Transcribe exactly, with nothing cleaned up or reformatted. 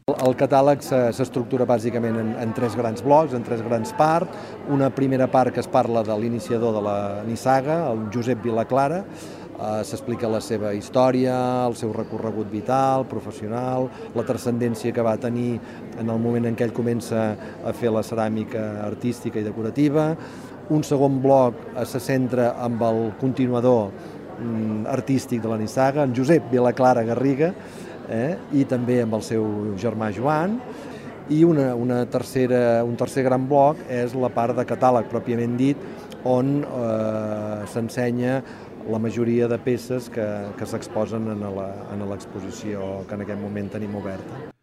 El catàleg s'estructura bàsicament en, en tres grans blocs, en tres grans parts. Una primera part que es parla de l'iniciador de la nissaga, el Josep Vilaclara. Uh, s'explica la seva història, el seu recorregut vital, professional, la transcendència que va tenir en el moment en què ell comença a fer la ceràmica artística i decorativa. Un segon bloc uh, se centra amb el continuador um, artístic de la nissaga, en Josep Vilaclara Garriga, Eh, i també amb el seu germà Joan, i una, una tercera, un tercer gran bloc és la part de catàleg pròpiament dit, on eh, s'ensenya la majoria de peces que, que s'exposen en l'exposició que en aquest moment tenim oberta.